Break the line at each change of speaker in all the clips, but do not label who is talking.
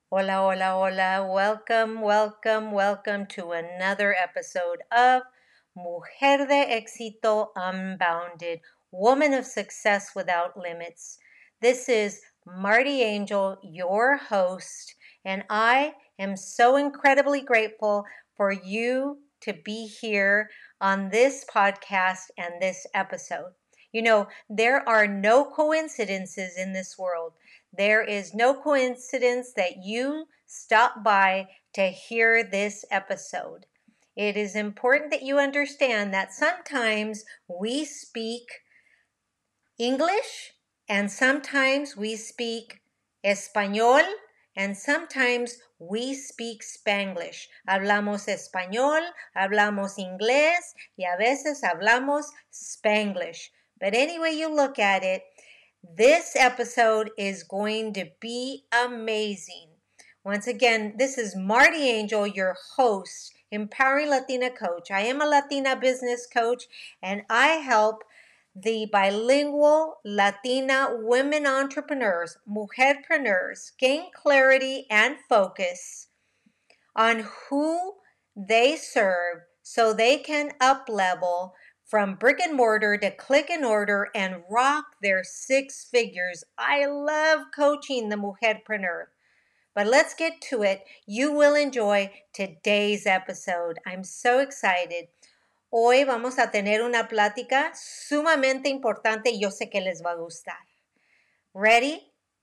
Hola, hola, hola. Welcome to another episode of Mujer de Éxito Unbounded, Woman of Success Without Limits. This is Marty Angel, your host, and I am so incredibly grateful for you to be here on this podcast and this episode. You know, there are no coincidences in this world. There is no coincidence that you stop by to hear this episode. It is important that you understand that sometimes we speak English and sometimes we speak Español and sometimes we speak Spanglish. Hablamos español, hablamos inglés y a veces hablamos Spanglish. But any way you look at it, this episode is going to be amazing. Once again, this is Marty Angel, your host, Empowering Latina Coach. I am a Latina business coach and I help the bilingual Latina women entrepreneurs, mujerpreneurs, gain clarity and focus on who they serve so they can up level from brick and mortar to click and order and rock their six figures. I love coaching the mujerpreneur. But let's get to it. You will enjoy today's episode. I'm so excited. Hoy vamos a tener una plática sumamente importante y yo sé que les va a gustar. Ready?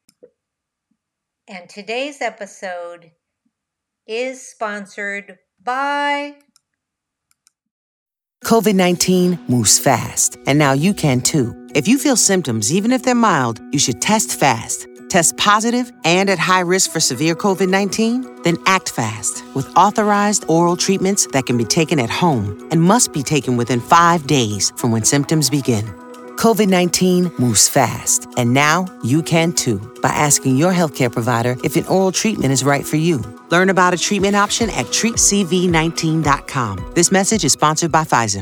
And today's episode is sponsored by
COVID-19 moves fast, and now you can too. If you feel symptoms, even if they're mild, you should test fast. Test positive and at high risk for severe COVID-19? Then act fast with authorized oral treatments that can be taken at home and must be taken within 5 days from when symptoms begin. COVID-19 moves fast, and now you can too by asking your healthcare provider if an oral treatment is right for you. Learn about a treatment option at treatcv19.com. This message is sponsored by Pfizer.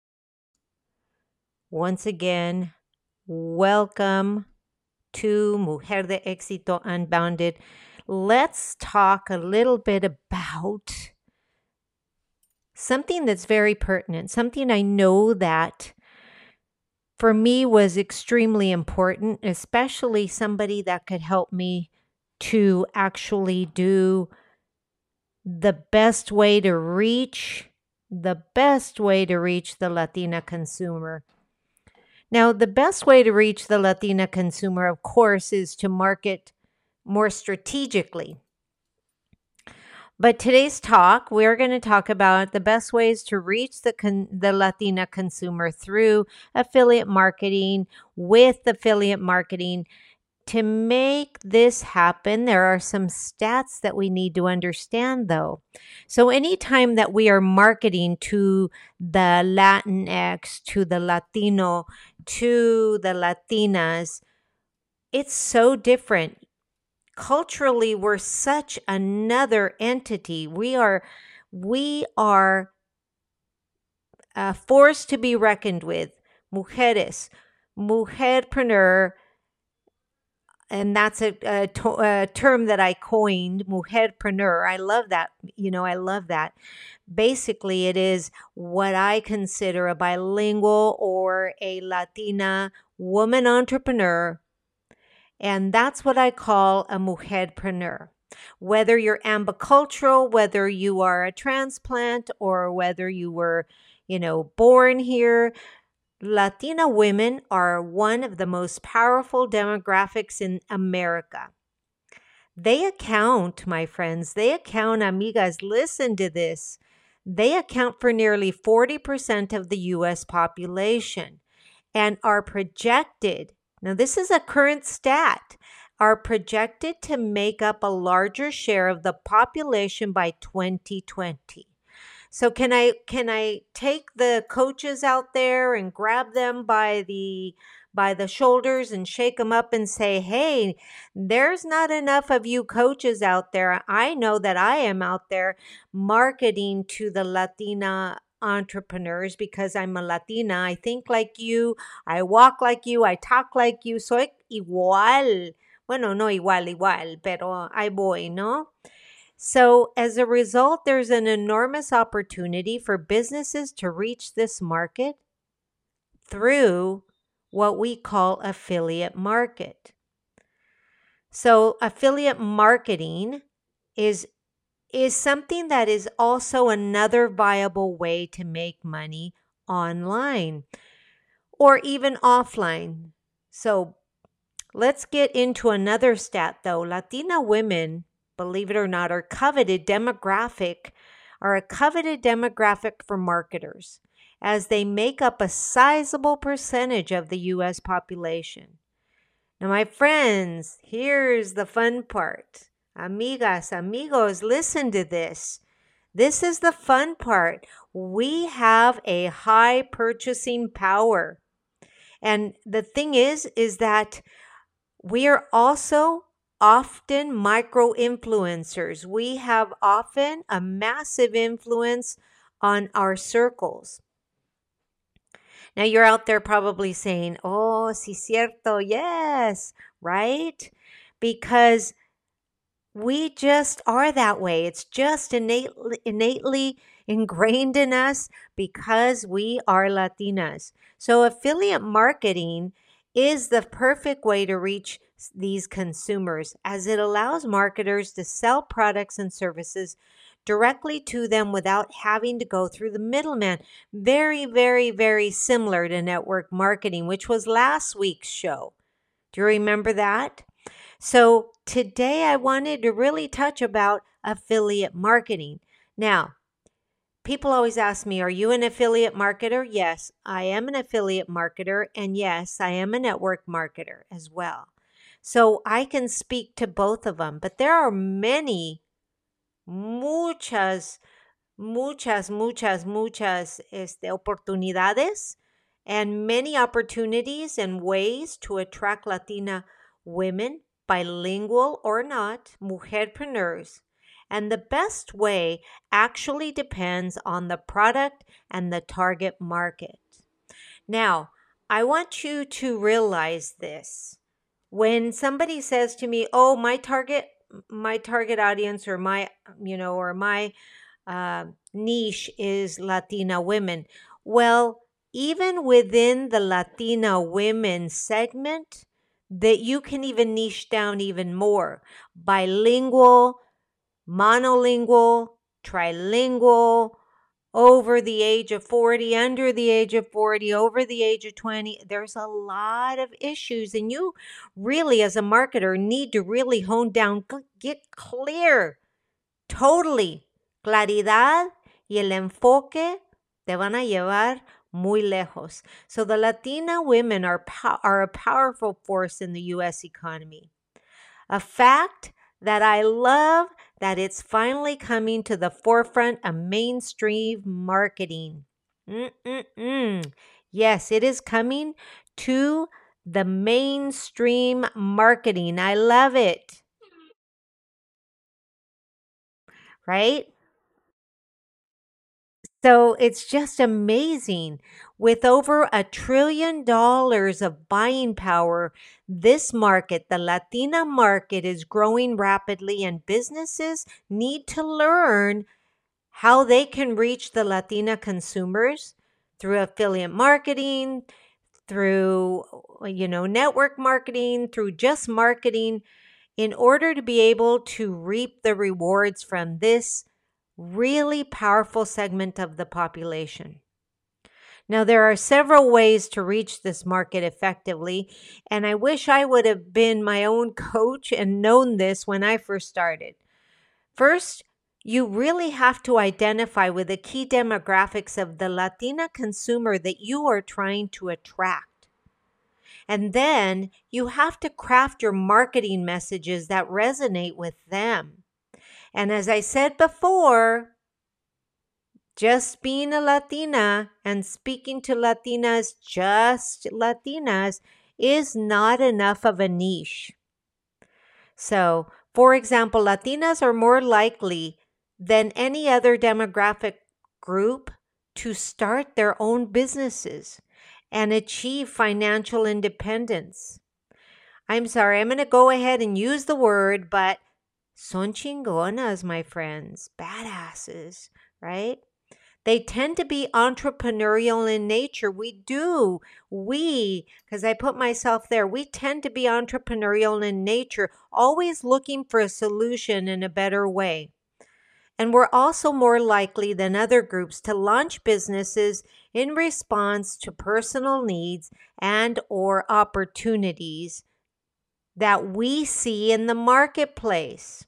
Once again, welcome to Mujer de Éxito Unbounded. Let's talk a little bit about something that's very pertinent, something I know that for me was extremely important, especially somebody that could help me to actually do the best way to reach the Latina consumer. Now, the best way to reach the Latina consumer, of course, is to market more strategically. But today's talk, we're going to talk about the best ways to reach the Latina consumer through affiliate marketing, with affiliate marketing. To make this happen, there are some stats that we need to understand, though. So anytime that we are marketing to the Latinx, to the Latino, to the Latinas, it's so different. Culturally, we're such another entity. We are forced to be reckoned with. Mujeres, mujerpreneur, and that's a term that I coined, mujerpreneur. I love that. I love that. Basically, it is what I consider a bilingual or a Latina woman entrepreneur. And that's what I call a mujerpreneur. Whether you're ambicultural, whether you are a transplant, or whether you were, born here, Latina women are one of the most powerful demographics in America. They account, my friends, amigas, listen to this. They account for nearly 40% of the U.S. population and are projected, now this is a current stat, are projected to make up a larger share of the population by 2020. So can I take the coaches out there and grab them by the shoulders and shake them up and say, hey, there's not enough of you coaches out there. I know that I am out there marketing to the Latina entrepreneurs because I'm a Latina. I think like you, I walk like you, I talk like you. Soy igual. Bueno, no igual, pero ahí voy, ¿no? So, as a result, there's an enormous opportunity for businesses to reach this market through what we call affiliate market. So, affiliate marketing is something that is also another viable way to make money online or even offline. So, let's get into another stat though. Latina women, believe it or not, are a coveted demographic for marketers as they make up a sizable percentage of the US population. Now, my friends, here's the fun part. Amigas, amigos, listen to this. This is the fun part. We have a high purchasing power. And the thing is that we are also often micro influencers. We have often a massive influence on our circles. Now you're out there probably saying, oh, sí cierto, yes, right? Because we just are that way. It's just innately ingrained in us because we are Latinas. So affiliate marketing is the perfect way to reach these consumers as it allows marketers to sell products and services directly to them without having to go through the middleman. Very, very, very similar to network marketing, which was last week's show. Do you remember that? So today I wanted to really touch about affiliate marketing. Now, people always ask me, are you an affiliate marketer? Yes, I am an affiliate marketer. And yes, I am a network marketer as well. So I can speak to both of them. But there are muchas oportunidades and many opportunities and ways to attract Latina women, bilingual or not, mujerpreneurs. And the best way actually depends on the product and the target market. Now, I want you to realize this. When somebody says to me, "Oh, my target audience or my niche is Latina women." Well, even within the Latina women segment, that you can even niche down even more. Bilingual, monolingual, trilingual, over the age of 40, under the age of 40, over the age of 20. There's a lot of issues. And you really, as a marketer, need to really hone down, get clear, totally. Claridad y el enfoque te van a llevar muy lejos. So the Latina women are a powerful force in the U.S. economy. A fact that I love that it's finally coming to the forefront of mainstream marketing. Yes, it is coming to the mainstream marketing. I love it. Right? So it's just amazing. With over $1 trillion of buying power, this market, the Latina market, is growing rapidly, and businesses need to learn how they can reach the Latina consumers through affiliate marketing, through network marketing, through just marketing, in order to be able to reap the rewards from this really powerful segment of the population. Now, there are several ways to reach this market effectively, and I wish I would have been my own coach and known this when I first started. First, you really have to identify with the key demographics of the Latina consumer that you are trying to attract. And then you have to craft your marketing messages that resonate with them. And as I said before, just being a Latina and speaking to Latinas, just Latinas, is not enough of a niche. So, for example, Latinas are more likely than any other demographic group to start their own businesses and achieve financial independence. I'm sorry, I'm going to go ahead and use the word, but son chingonas, my friends, badasses, right? They tend to be entrepreneurial in nature. We do. Because I put myself there, we tend to be entrepreneurial in nature, always looking for a solution in a better way. And we're also more likely than other groups to launch businesses in response to personal needs and or opportunities that we see in the marketplace.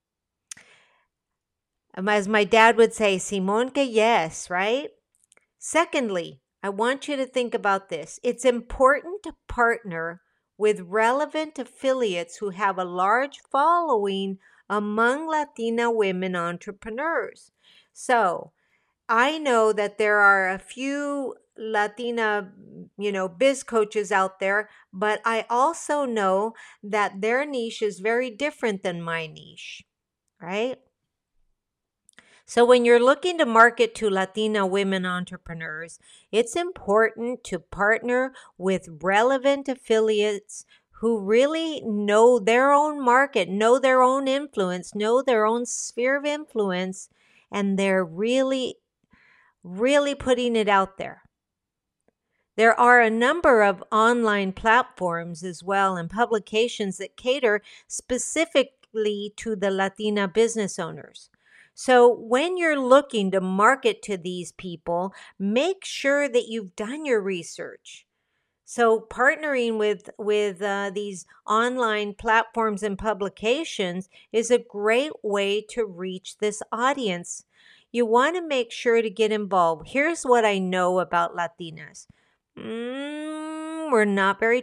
As my dad would say, Simon que yes, right? Secondly, I want you to think about this. It's important to partner with relevant affiliates who have a large following among Latina women entrepreneurs. So I know that there are a few Latina, biz coaches out there, but I also know that their niche is very different than my niche, right? So when you're looking to market to Latina women entrepreneurs, it's important to partner with relevant affiliates who really know their own market, know their own influence, know their own sphere of influence, and they're really, really putting it out there. There are a number of online platforms as well and publications that cater specifically to the Latina business owners. So when you're looking to market to these people, make sure that you've done your research. So partnering with these online platforms and publications is a great way to reach this audience. You want to make sure to get involved. Here's what I know about Latinas. We're not very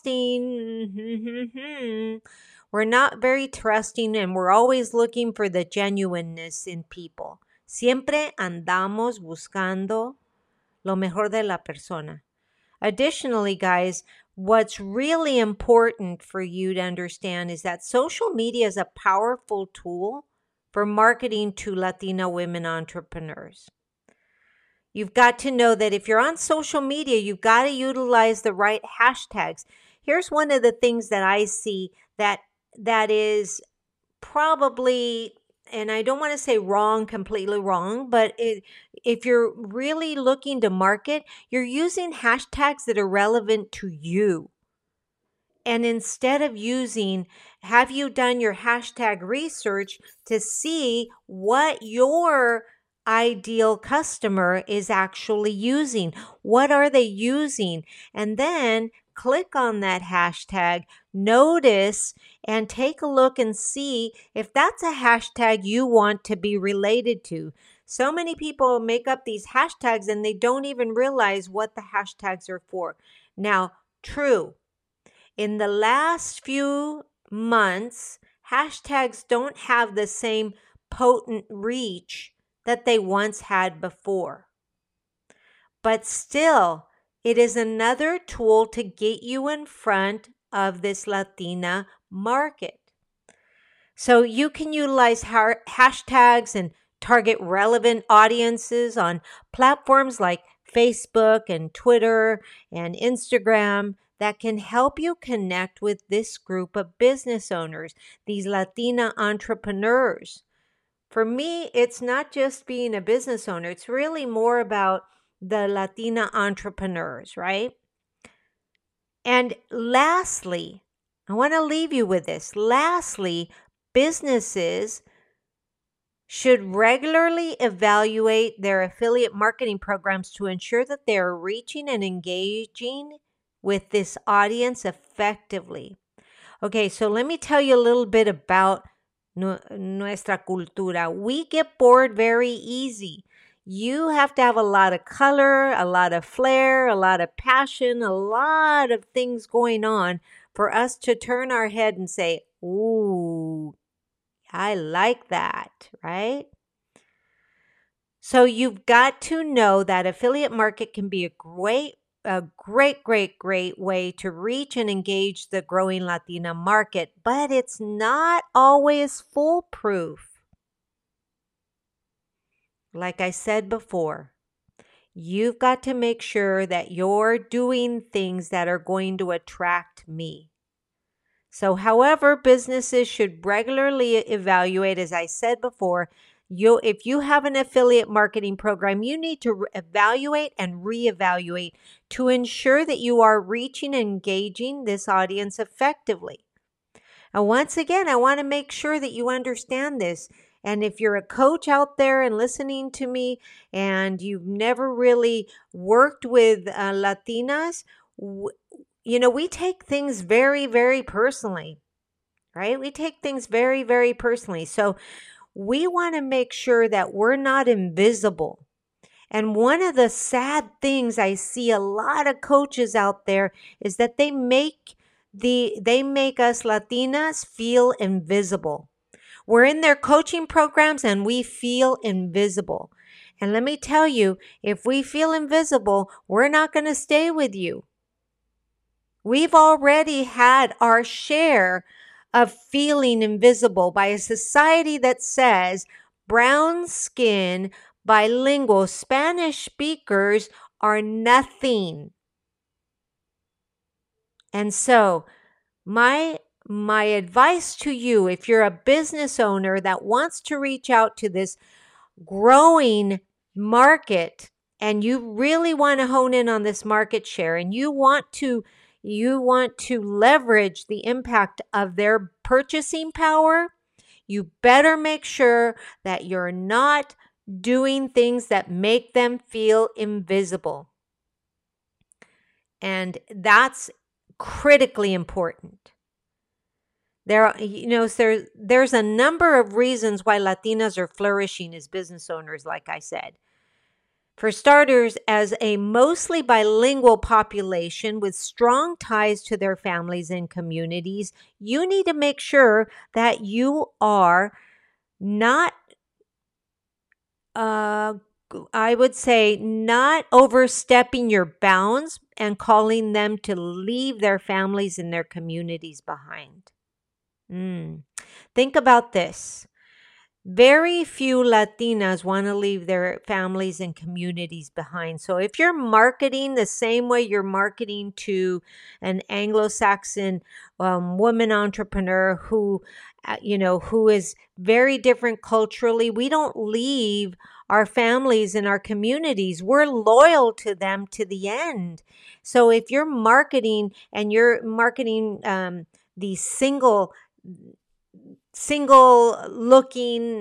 trusting. We're not very trusting, and we're always looking for the genuineness in people. Siempre andamos buscando lo mejor de la persona. Additionally, guys, what's really important for you to understand is that social media is a powerful tool for marketing to Latina women entrepreneurs. You've got to know that if you're on social media, you've got to utilize the right hashtags. Here's one of the things that I see that is probably, and I don't want to say wrong, completely wrong, but if you're really looking to market, you're using hashtags that are relevant to you. And instead of have you done your hashtag research to see what your ideal customer is actually using? What are they using? And then click on that hashtag, notice, and take a look and see if that's a hashtag you want to be related to. So many people make up these hashtags and they don't even realize what the hashtags are for. Now, true, in the last few months, hashtags don't have the same potent reach that they once had before. But still, it is another tool to get you in front of this Latina market. So you can utilize hashtags and target relevant audiences on platforms like Facebook and Twitter and Instagram that can help you connect with this group of business owners, these Latina entrepreneurs. For me, it's not just being a business owner. It's really more about the Latina entrepreneurs, right? And lastly, I want to leave you with this. Lastly, businesses should regularly evaluate their affiliate marketing programs to ensure that they are reaching and engaging with this audience effectively. Okay, so let me tell you a little bit about nuestra cultura. We get bored very easy. You have to have a lot of color, a lot of flair, a lot of passion, a lot of things going on for us to turn our head and say, ooh, I like that, right? So you've got to know that affiliate market can be a great way to reach and engage the growing Latina market, but it's not always foolproof. Like I said before, you've got to make sure that you're doing things that are going to attract me. So, however, businesses should regularly evaluate, as I said before, if you have an affiliate marketing program, you need to evaluate and reevaluate to ensure that you are reaching and engaging this audience effectively. And once again, I want to make sure that you understand this. And if you're a coach out there and listening to me and you've never really worked with Latinas, we take things very, very personally, right? We take things very, very personally. So we want to make sure that we're not invisible. And one of the sad things I see a lot of coaches out there is that they make us Latinas feel invisible. We're in their coaching programs and we feel invisible. And let me tell you, if we feel invisible, we're not going to stay with you. We've already had our share of feeling invisible by a society that says brown skin, bilingual Spanish speakers are nothing. And so my advice to you, if you're a business owner that wants to reach out to this growing market and you really want to hone in on this market share and you want to leverage the impact of their purchasing power, you better make sure that you're not doing things that make them feel invisible. And that's critically important. There's a number of reasons why Latinas are flourishing as business owners, like I said. For starters, as a mostly bilingual population with strong ties to their families and communities, you need to make sure that you are not, I would say, not overstepping your bounds and calling them to leave their families and their communities behind. Think about this. Very few Latinas want to leave their families and communities behind. So if you're marketing the same way you're marketing to an Anglo-Saxon woman entrepreneur who is very different culturally, we don't leave our families and our communities. We're loyal to them to the end. So if you're marketing and you're marketing these single looking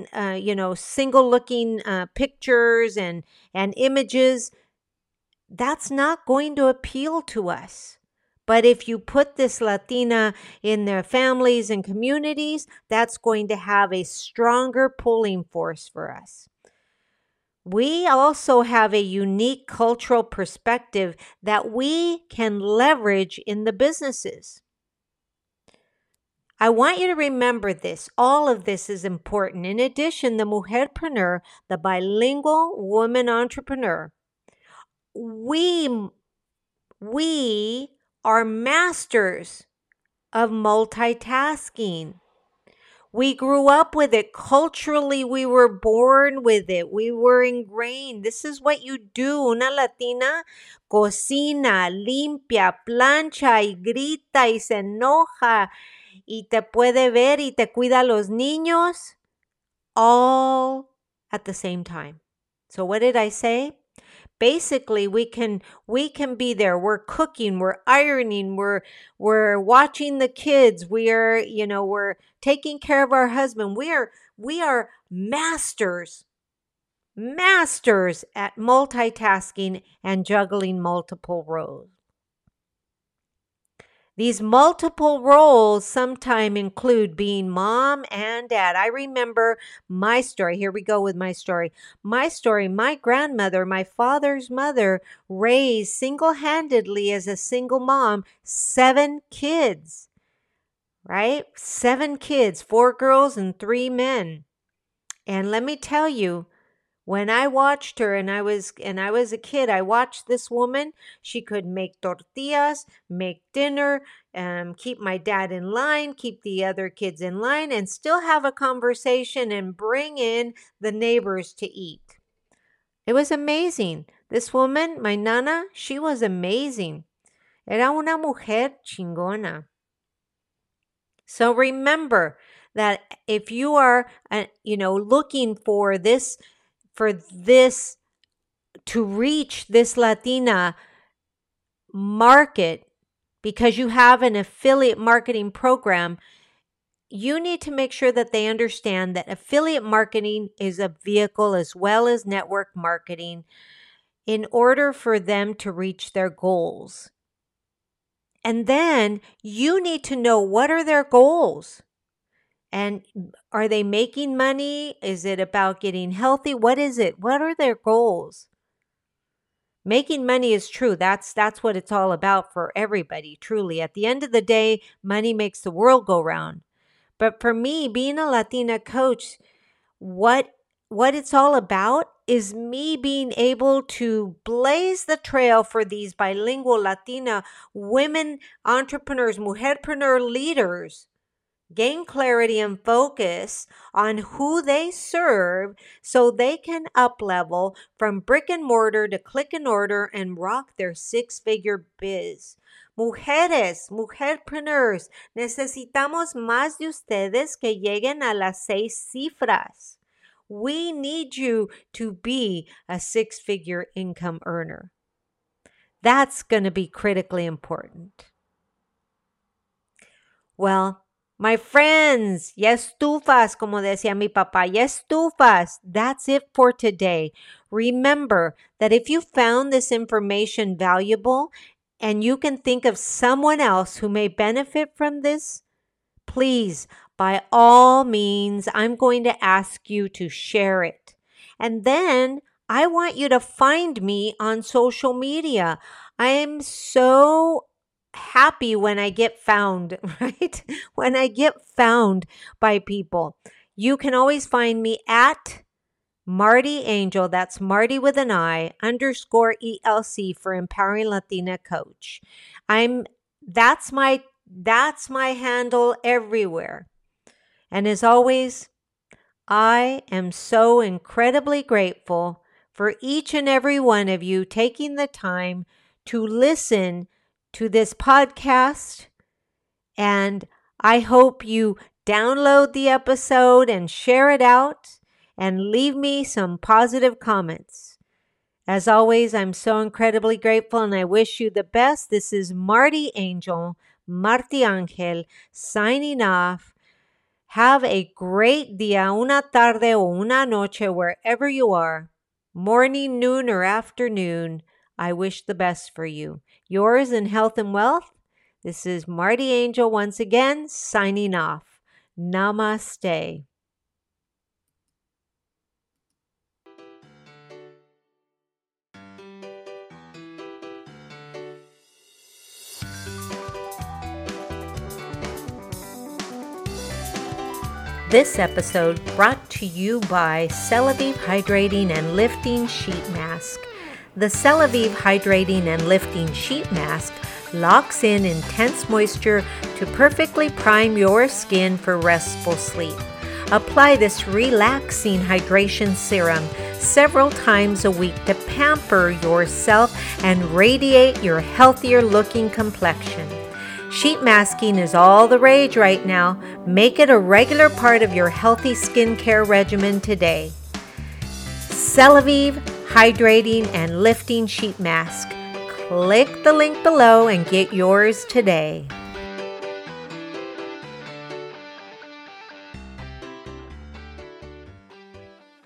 pictures and images, that's not going to appeal to us. But if you put this Latina in their families and communities, that's going to have a stronger pulling force for us. We also have a unique cultural perspective that we can leverage in the businesses. I want you to remember this. All of this is important. In addition, the mujerpreneur, the bilingual woman entrepreneur, we are masters of multitasking. We grew up with it. Culturally, we were born with it. We were ingrained. This is what you do. Una Latina cocina, limpia, plancha y grita y se enoja y te puede ver y te cuida a los niños all at the same time. So what did I say? Basically, we can be there. We're cooking, we're ironing, we're watching the kids, we're taking care of our husband. We are masters at multitasking and juggling multiple roles. These multiple roles sometimes include being mom and dad. I remember my story. Here we go with my story. My story, my grandmother, my father's mother, raised single-handedly as a single mom 7 kids, right? 7 kids, 4 girls and 3 men. And let me tell you, when I watched her and I was a kid, I watched this woman. She could make tortillas, make dinner, keep my dad in line, keep the other kids in line, and still have a conversation and bring in the neighbors to eat. It was amazing. This woman, my nana, she was amazing. Era una mujer chingona. So remember that if you are, looking for this to reach this Latina market because you have an affiliate marketing program, you need to make sure that they understand that affiliate marketing is a vehicle as well as network marketing in order for them to reach their goals. And then you need to know, what are their goals? And are they making money? Is it about getting healthy? What is it? What are their goals? Making money is true. That's what it's all about for everybody, truly. At the end of the day, money makes the world go round. But for me, being a Latina coach, what it's all about is me being able to blaze the trail for these bilingual Latina women entrepreneurs, mujerpreneur leaders, gain clarity and focus on who they serve so they can up-level from brick and mortar to click and order and rock their six-figure biz. Mujeres, mujerpreneurs, necesitamos más de ustedes que lleguen a las 6 cifras. We need you to be a six-figure income earner. That's going to be critically important. Well, my friends, ya estufas, como decía mi papá, ya estufas. That's it for today. Remember that if you found this information valuable and you can think of someone else who may benefit from this, please, by all means, I'm going to ask you to share it. And then I want you to find me on social media. I am so happy when I get found, right? When I get found by people. You can always find me at Marty Angel, that's Marty with an I, _ELC for Empowering Latina Coach. That's my handle everywhere. And as always, I am so incredibly grateful for each and every one of you taking the time to listen to this podcast. And I hope you download the episode and share it out and leave me some positive comments. As always, I'm so incredibly grateful and I wish you the best. This is Marty Angel, Marty Angel, signing off. Have a great día, una tarde o una noche, wherever you are. Morning, noon, or afternoon. I wish the best for you. Yours in health and wealth. This is Marty Angel once again, signing off. Namaste. This episode brought to you by Celavive Hydrating and Lifting Sheet Mask. The Celavive Hydrating and Lifting Sheet Mask locks in intense moisture to perfectly prime your skin for restful sleep. Apply this relaxing hydration serum several times a week to pamper yourself and radiate your healthier looking complexion. Sheet masking is all the rage right now. Make it a regular part of your healthy skincare regimen today. Celavive Hydrating and Lifting Sheet Mask. Click the link below and get yours today.